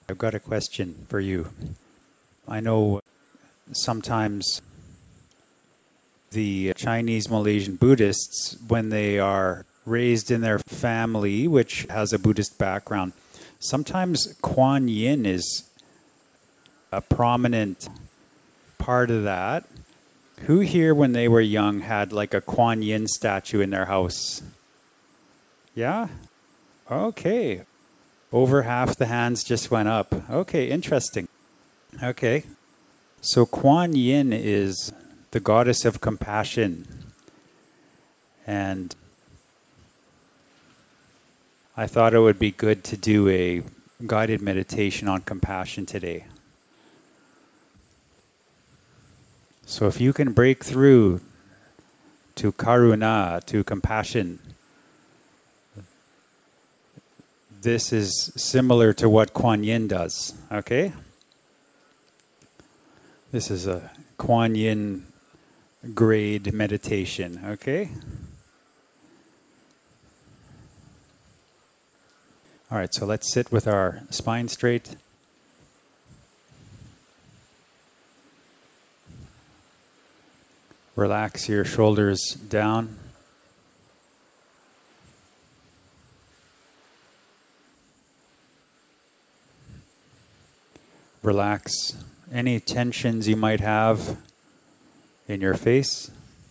I've got a question for you. I know sometimes the Chinese Malaysian Buddhists, when they are raised in their family, which has a Buddhist background, sometimes Kuan Yin is a prominent part of that. Who here, when they were young, had like a Kuan Yin statue in their house? Yeah? Okay. Over half the hands just went up. Okay, interesting. Okay. So Kuan Yin is the goddess of compassion. And I thought it would be good to do a guided meditation on compassion today. So if you can break through to karuna, to compassion, this is similar to what Kuan Yin does, okay? This is a Kuan Yin grade meditation, okay? All right, so let's sit with our spine straight. Relax your shoulders down. Relax any tensions you might have in your face.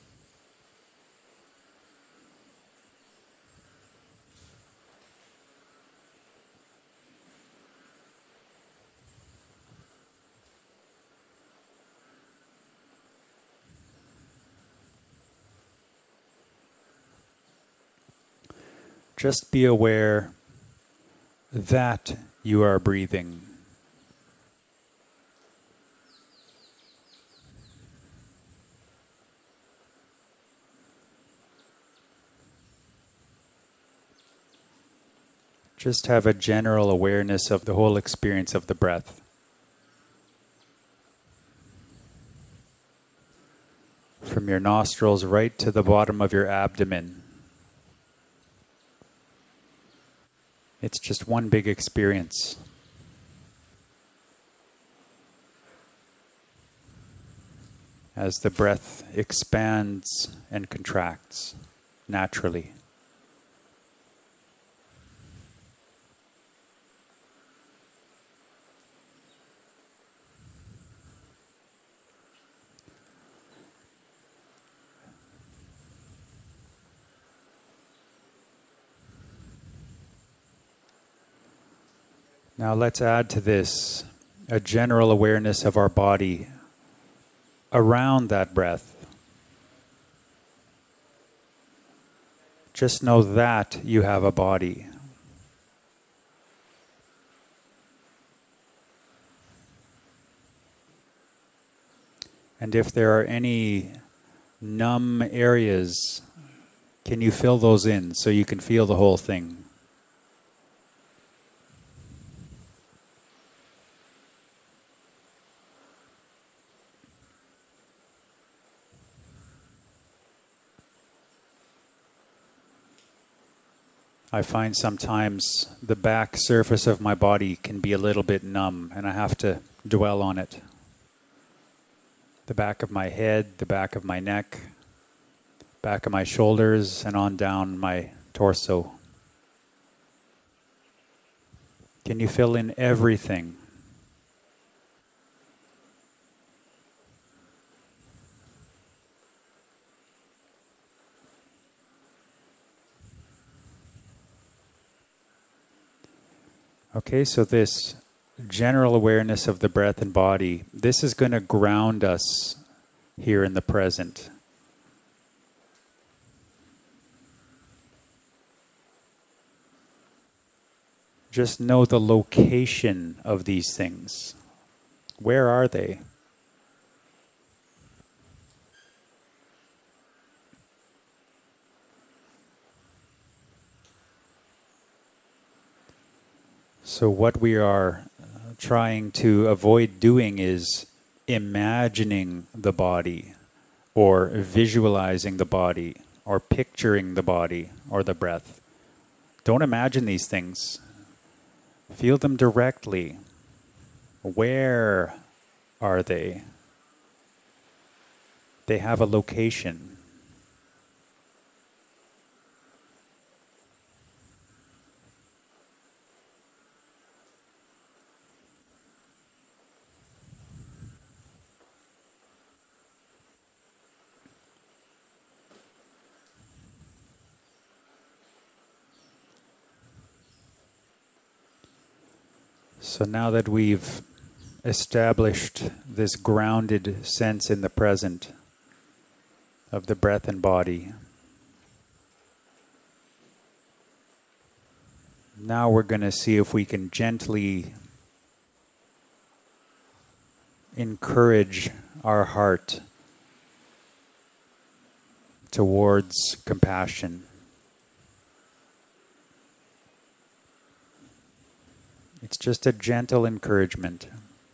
Just be aware that you are breathing. Just have a general awareness of the whole experience of the breath. From your nostrils right to the bottom of your abdomen. It's just one big experience. As the breath expands and contracts naturally. Now let's add to this a general awareness of our body around that breath. Just know that you have a body. And if there are any numb areas, can you fill those in so you can feel the whole thing? I find sometimes the back surface of my body can be a little bit numb, and I have to dwell on it. The back of my head, the back of my neck, back of my shoulders, and on down my torso. Can you fill in everything? Okay, so this general awareness of the breath and body, this is going to ground us here in the present. Just know the location of these things. Where are they? So what we are trying to avoid doing is imagining the body or visualizing the body or picturing the body or the breath. Don't imagine these things. Feel them directly. Where are they? They have a location. So now that we've established this grounded sense in the present of the breath and body, now we're going to see if we can gently encourage our heart towards compassion. It's just a gentle encouragement.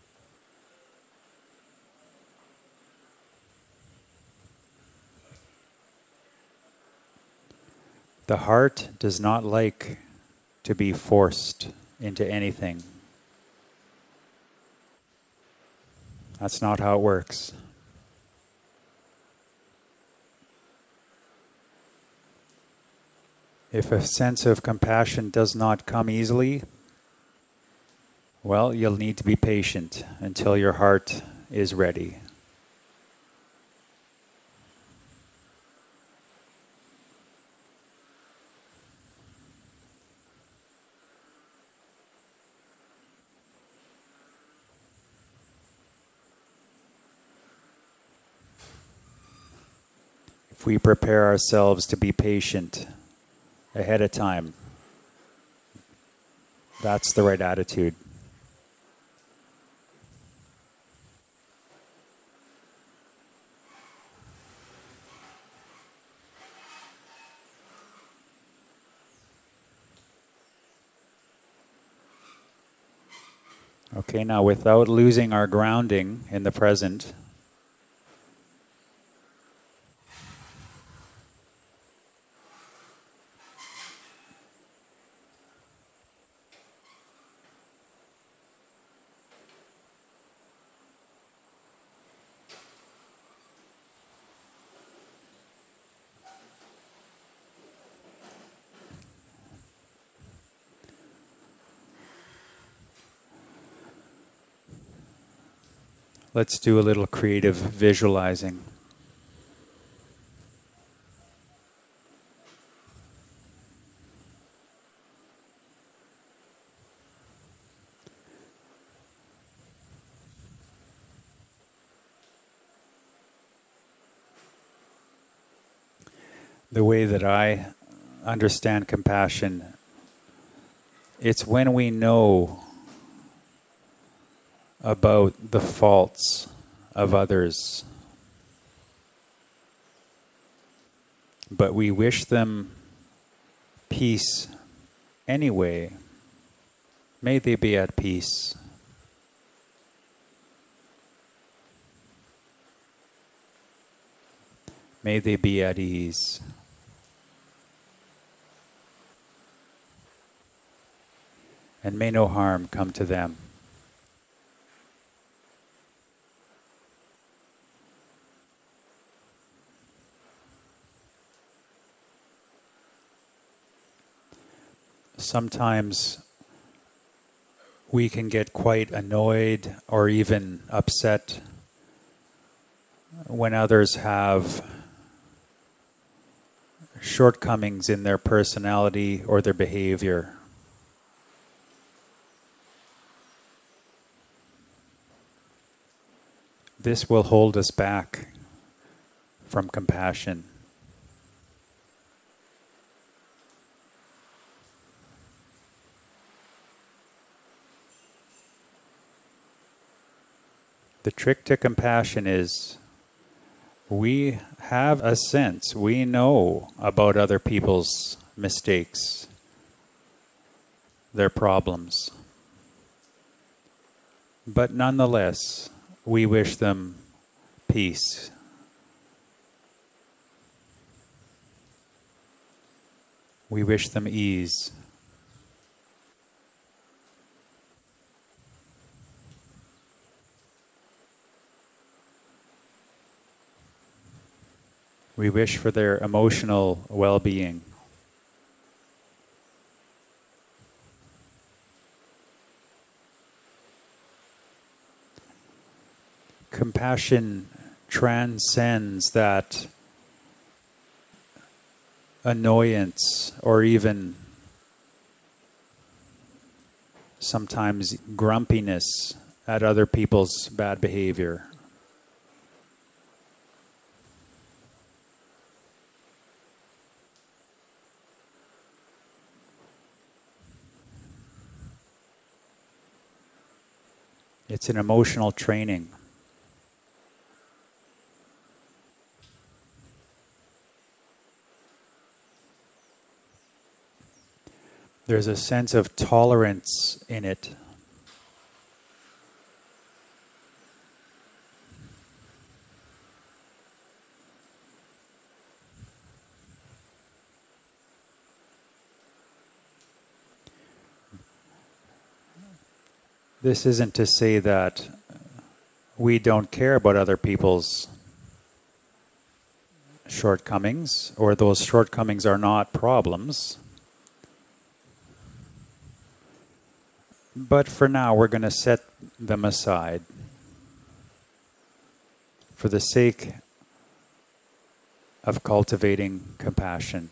The heart does not like to be forced into anything. That's not how it works. If a sense of compassion does not come easily, well, you'll need to be patient until your heart is ready. If we prepare ourselves to be patient ahead of time, that's the right attitude. Okay, now without losing our grounding in the present, let's do a little creative visualizing. The way that I understand compassion, it's when we know about the faults of others, but we wish them peace anyway. May they be at peace. May they be at ease. And may no harm come to them. Sometimes we can get quite annoyed or even upset when others have shortcomings in their personality or their behavior. This will hold us back from compassion. The trick to compassion is we have a sense, we know about other people's mistakes, their problems. But nonetheless, we wish them peace. We wish them ease. We wish for their emotional well-being. Compassion transcends that annoyance or even sometimes grumpiness at other people's bad behavior. It's an emotional training. There's a sense of tolerance in it. This isn't to say that we don't care about other people's shortcomings, or those shortcomings are not problems. But for now, we're going to set them aside for the sake of cultivating compassion.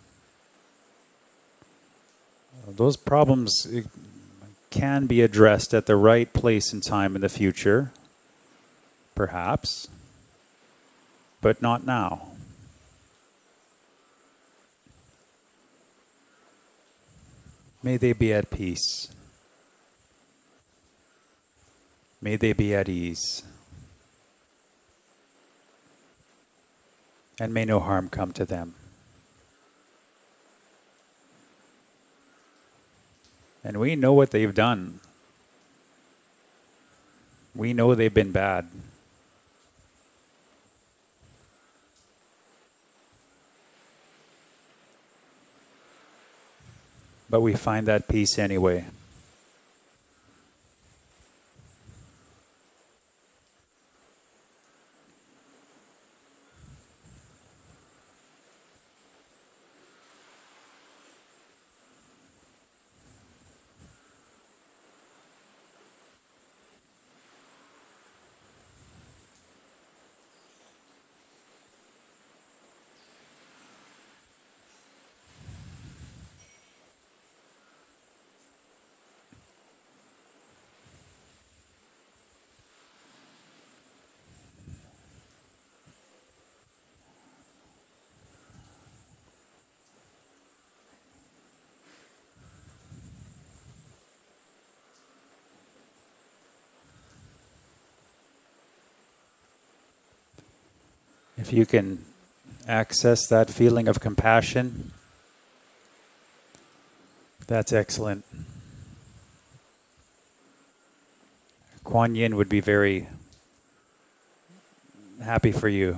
Those problems can be addressed at the right place and time in the future, perhaps, but not now. May they be at peace. May they be at ease. And may no harm come to them. And we know what they've done. We know they've been bad. But we find that peace anyway. If you can access that feeling of compassion, that's excellent. Kuan Yin would be very happy for you.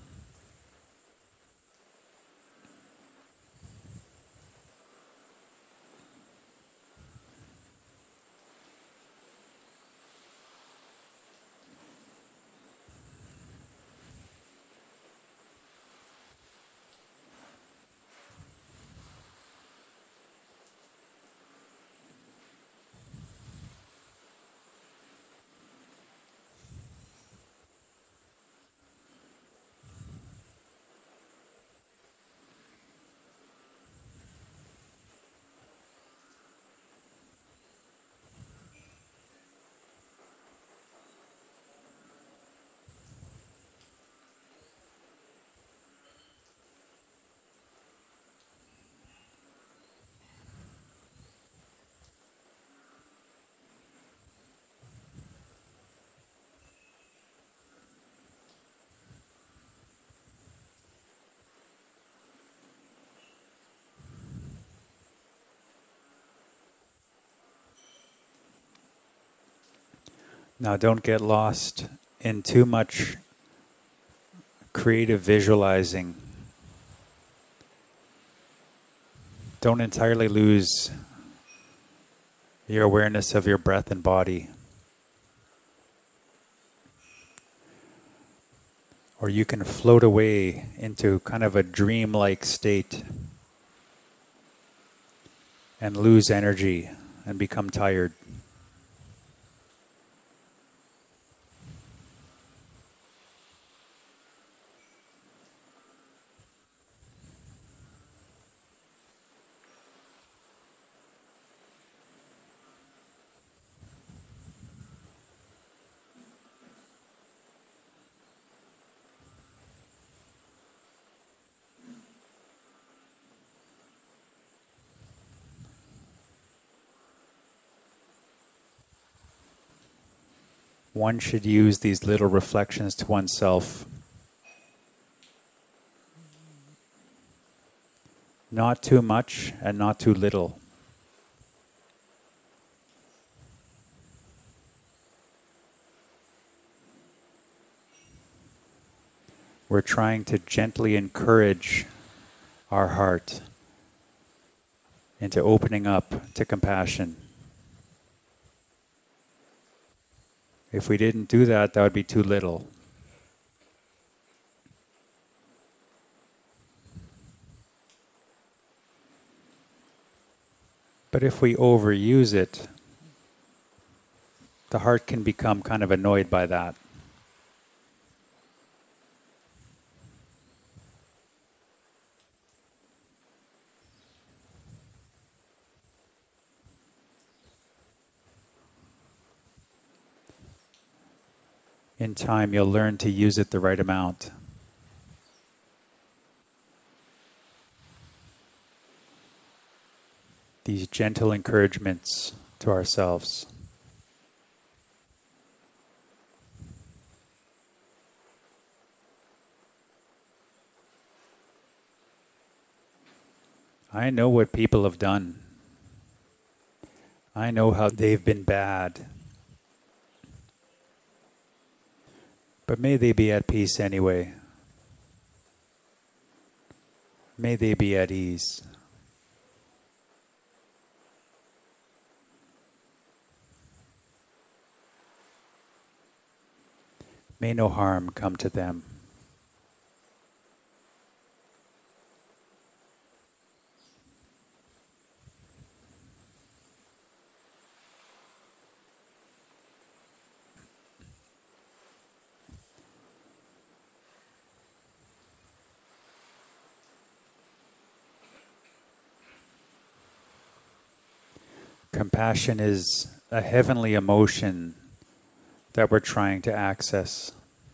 Now, don't get lost in too much creative visualizing. Don't entirely lose your awareness of your breath and body. or you can float away into kind of a dreamlike state and lose energy and become tired. One should use these little reflections to oneself, not too much and not too little. We're trying to gently encourage our heart into opening up to compassion. If we didn't do that, that would be too little. But if we overuse it, the heart can become kind of annoyed by that. In time, you'll learn to use it the right amount. These gentle encouragements to ourselves. I know what people have done. I know how they've been bad. But may they be at peace anyway. May they be at ease. May no harm come to them. Compassion is a heavenly emotion that we're trying to access.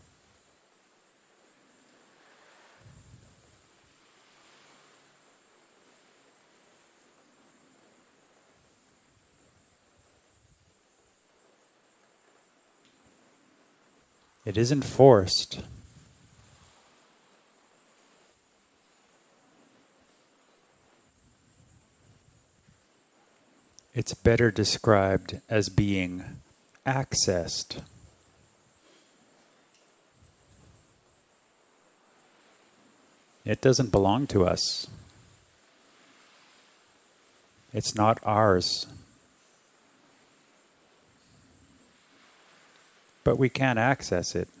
It isn't forced. It's better described as being accessed. It doesn't belong to us. It's not ours. But we can access it.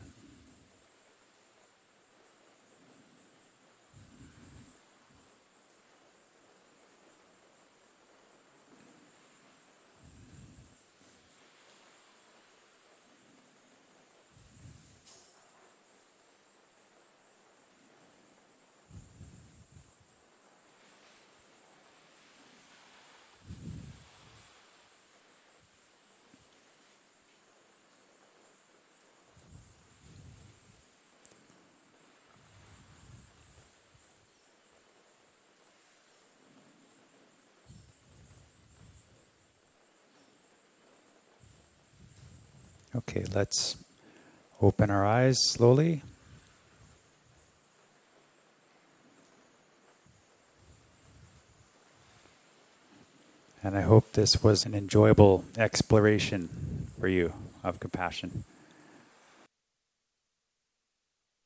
Okay, let's open our eyes slowly. And I hope this was an enjoyable exploration for you of compassion.